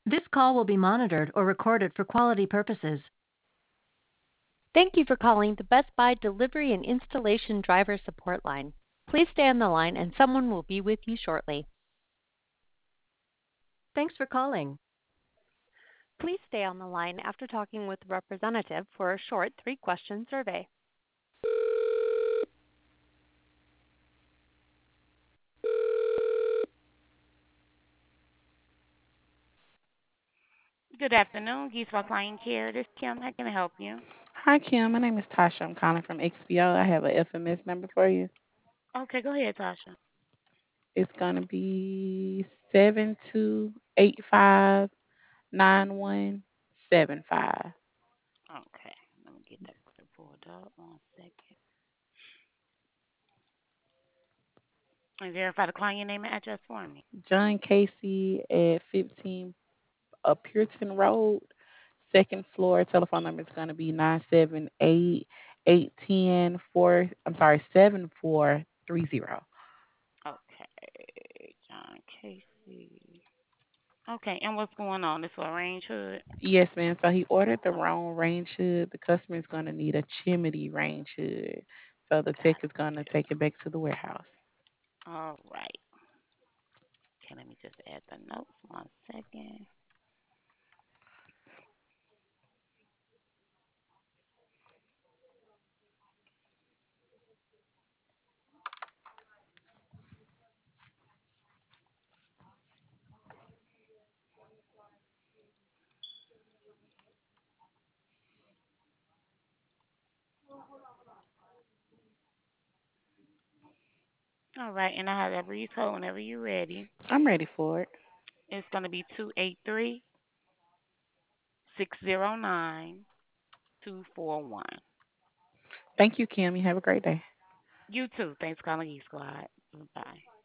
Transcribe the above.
This call will be monitored or recorded for quality purposes. Thank you for calling the Best Buy Delivery and Installation Driver Support Line. Please stay on the line and someone will be with you shortly. Thanks for calling. Please stay on the line after talking with a representative for a short 3-question survey. Good afternoon, Geese for Client Care. This is Kim. How can I help you? Hi, Kim. My name is Tasha. I'm calling from XPO. I have a FMS number for you. Okay, go ahead, Tasha. It's gonna be 72859175. Okay, let me get that pulled up. 1 second. And verify the client name and address for me. John Casey at 15 Puritan Road, second floor. Telephone number is gonna be 978 810 7430. Okay, John Casey. Okay, and what's going on? This for Range Hood? Yes, ma'am. So he ordered the wrong range hood. The customer is gonna need a chimney range hood. So the tech Got is gonna you. take it back to the warehouse. All right. Okay, let me just add the notes. 1 second. All right, and I have that brief code whenever you're ready. I'm ready for it. It's going to be 283-609-241. Thank you, Kim. You have a great day. You too. Thanks for calling E Squad. Bye.